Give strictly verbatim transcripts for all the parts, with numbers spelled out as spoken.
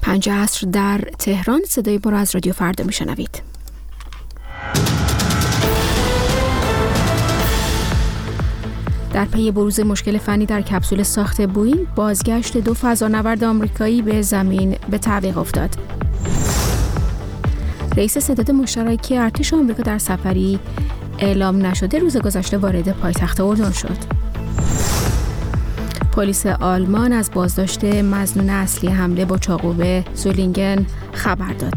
پنج عصر در تهران. صدای ما را از رادیو فردا میشنوید. در پی بروز مشکل فنی در کپسول ساخت بوئینگ، بازگشت دو فضانورد آمریکایی به زمین به تعویق افتاد. رئیس ستاد مشترک ارتش آمریکا در سفری اعلام نشده روز گذشته وارد پایتخت اردن شد. پلیس آلمان از بازداشت مظنون اصلی حمله با چاقو به زولینگن خبر داد.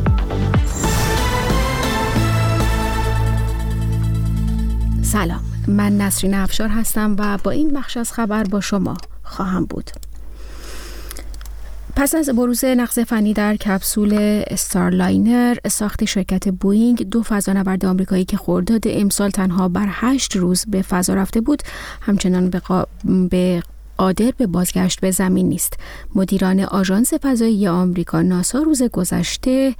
سلام، من نسرین افشار هستم و با این بخش از خبر با شما خواهم بود. پس از بروز نقص فنی در کپسول استارلاینر ساخت شرکت بوئینگ، دو فضانورد آمریکایی که خرداد امسال تنها بر هشت روز به فضا رفته بود همچنان به, قا... به قادر به بازگشت به زمین نیست. مدیران آژانس فضایی آمریکا ناسا روز گذشته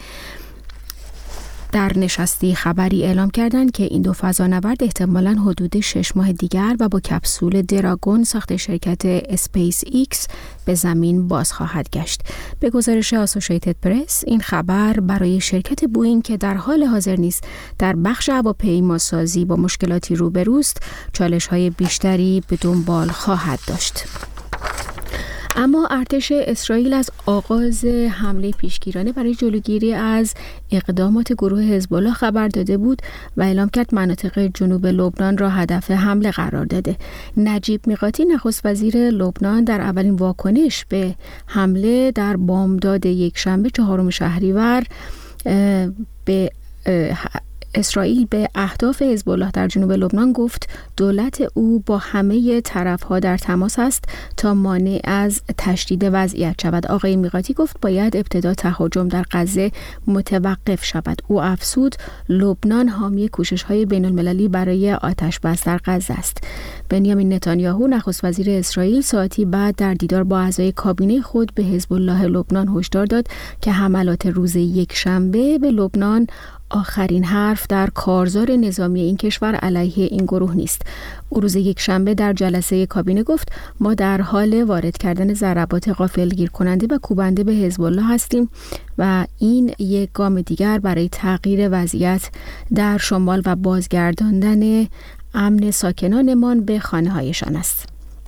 در نشستی خبری اعلام کردند که این دو فضانورد احتمالاً حدود شش ماه دیگر و با کپسول دراگون ساخت شرکت اسپیس ایکس به زمین باز خواهد گشت. به گزارش آسوشیتد پرس، این خبر برای شرکت بوئینگ که در حال حاضر نیست در بخش هواپیماسازی با مشکلاتی روبروست، چالش‌های بیشتری به دنبال خواهد داشت. اما ارتش اسرائیل از آغاز حمله پیشگیرانه برای جلوگیری از اقدامات گروه حزب الله خبر داده بود و اعلام کرد مناطق جنوب لبنان را هدف حمله قرار داده. نجیب میقاتی نخست وزیر لبنان در اولین واکنش به حمله در بامداد یکشنبه چهارم شهریور به اسرائیل به اهداف حزب الله در جنوب لبنان گفت دولت او با همه طرف‌ها در تماس است تا مانع از تشدید وضعیت شود. آقای میقاتی گفت باید ابتدا تهاجم در غزه متوقف شود. او افزود لبنان حامی کوشش‌های بین‌المللی برای آتش‌بس در غزه است. بنیامین نتانیاهو نخست وزیر اسرائیل ساعتی بعد در دیدار با اعضای کابینه خود به حزب الله لبنان هشدار داد که حملات روز یکشنبه به لبنان آخرین حرف در کارزار نظامی این کشور علیه این گروه نیست. او روز یکشنبه در جلسه کابینه گفت ما در حال وارد کردن ضربات غافلگیر کننده و کوبنده به حزب الله هستیم و این یک گام دیگر برای تغییر وضعیت در شمال و بازگرداندن امن ساکنانمان به خانه‌هایشان است.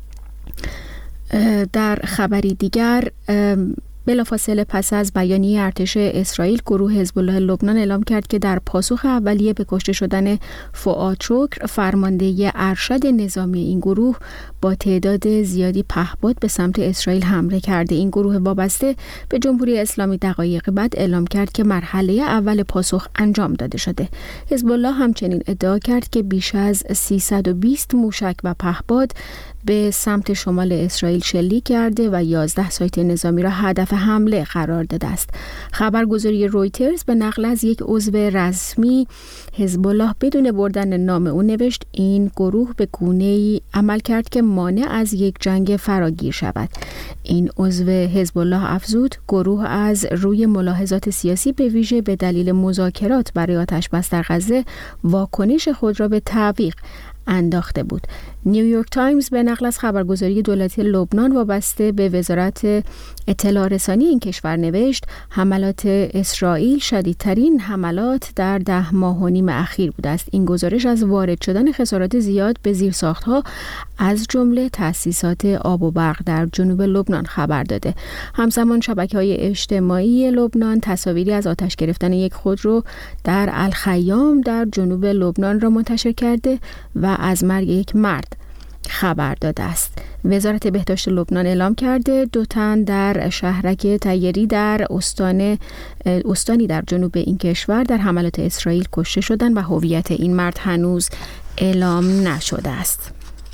در خبری دیگر، بلافاصله پس از بیانیه ارتش اسرائیل، گروه حزب الله لبنان اعلام کرد که در پاسخ اولیه به کشته شدن فؤاد شکر، فرمانده ارشد نظامی این گروه، با تعداد زیادی پهپاد به سمت اسرائیل حمله کرده. این گروه وابسته به جمهوری اسلامی دقایق بعد اعلام کرد که مرحله اول پاسخ انجام داده شده. حزب الله همچنین ادعا کرد که بیش از سیصد و بیست موشک و پهپاد به سمت شمال اسرائیل شلیک کرده و یازده سایت نظامی را هدف حمله قرار داده است. خبرگزاری رویترز به نقل از یک عضو رسمی حزب الله بدون بردن نام او نوشت این گروه به گونه‌ای عمل کرد که مانع از یک جنگ فراگیر شود. این عضو حزب الله افزود گروه از روی ملاحظات سیاسی به ویژه به دلیل مذاکرات برای آتش‌بس در غزه واکنش خود را به تعویق انداخته بود. نیویورک تایمز به نقل از خبرگزاری دولتی لبنان وابسته به وزارت اطلاع رسانی این کشور نوشت حملات اسرائیل شدیدترین حملات در ده ماه و نیم اخیر بوده است. این گزارش از وارد شدن خسارات زیاد به زیرساخت‌ها از جمله تأسیسات آب و برق در جنوب لبنان خبر داده. همزمان شبکه‌های اجتماعی لبنان تصاویری از آتش گرفتن یک خودرو در الخیام در جنوب لبنان را منتشر کرده و از مرگ یک مرد خبر داده است. وزارت بهداشت لبنان اعلام کرده دو تن در شهرک تیری در استان استانی در جنوب این کشور در حملات اسرائیل کشته شدند و هویت این مرد هنوز اعلام نشده است.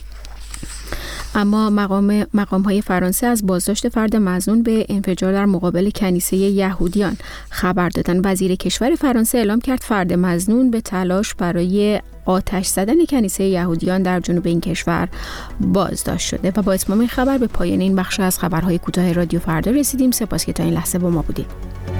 اما مقام مقام‌های فرانسه از بازداشت فرد مظنون به انفجار در مقابل کنیسه یهودیان خبر دادند. وزیر کشور فرانسه اعلام کرد فرد مظنون به تلاش برای آتش زدن کنیسه یهودیان در جنوب این کشور بازداشت شده. و با اتمام این خبر به پایان این بخش از خبرهای کوتاه رادیو فردا رسیدیم. سپاس که تا این لحظه با ما بودید.